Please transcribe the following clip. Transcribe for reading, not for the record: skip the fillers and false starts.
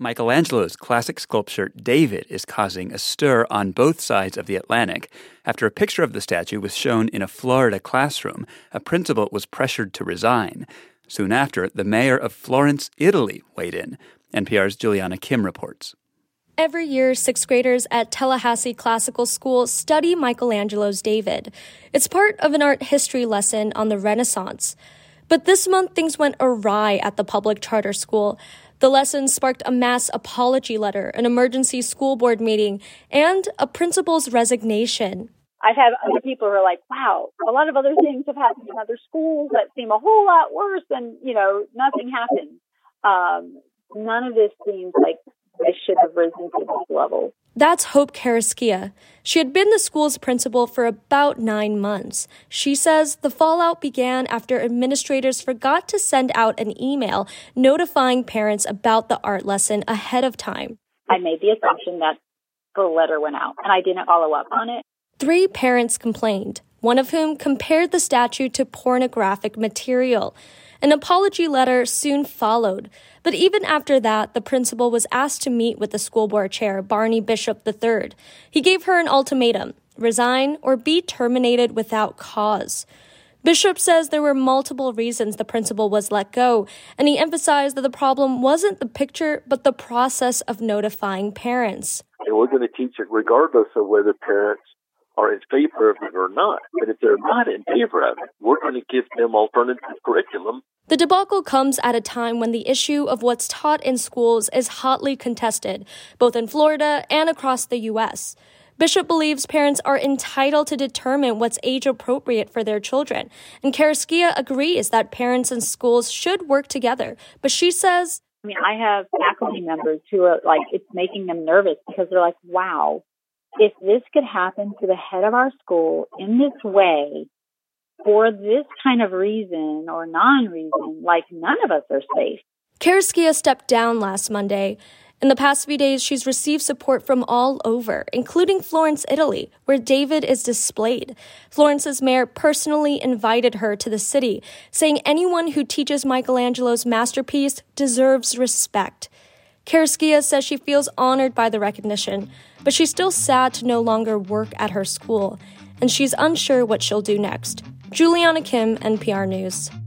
Michelangelo's classic sculpture David is causing a stir on both sides of the Atlantic. After a picture of the statue was shown in a Florida classroom, a principal was pressured to resign. Soon after, the mayor of Florence, Italy, weighed in. NPR's Juliana Kim reports. Every year, sixth graders at Tallahassee Classical School study Michelangelo's David. It's part of an art history lesson on the Renaissance. But this month, things went awry at the public charter school. The lesson sparked a mass apology letter, an emergency school board meeting, and a principal's resignation. I've had other people who are like, wow, a lot of other things have happened in other schools that seem a whole lot worse and, nothing happened. None of this seems like they should have risen to this level. That's Hope Karaskia. She had been the school's principal for about 9 months. She says the fallout began after administrators forgot to send out an email notifying parents about the art lesson ahead of time. I made the assumption that the letter went out, and I didn't follow up on it. 3 parents complained, one of whom compared the statue to pornographic material. An apology letter soon followed, but even after that, the principal was asked to meet with the school board chair, Barney Bishop III. He gave her an ultimatum: resign or be terminated without cause. Bishop says there were multiple reasons the principal was let go, and he emphasized that the problem wasn't the picture, but the process of notifying parents. And we're going to teach it regardless of whether parents are in favor of it or not. But if they're not in favor of it, we're going to give them alternative curriculum. The debacle comes at a time when the issue of what's taught in schools is hotly contested, both in Florida and across the U.S. Bishop believes parents are entitled to determine what's age-appropriate for their children, and Karaskia agrees that parents and schools should work together. But she says, I have faculty members who are like, it's making them nervous because they're like, wow, if this could happen to the head of our school in this way, for this kind of reason or non-reason, like none of us are safe. Karaskia stepped down last Monday. In the past few days, she's received support from all over, including Florence, Italy, where David is displayed. Florence's mayor personally invited her to the city, saying anyone who teaches Michelangelo's masterpiece deserves respect. Karaskia says she feels honored by the recognition, but she's still sad to no longer work at her school, and she's unsure what she'll do next. Juliana Kim, NPR News.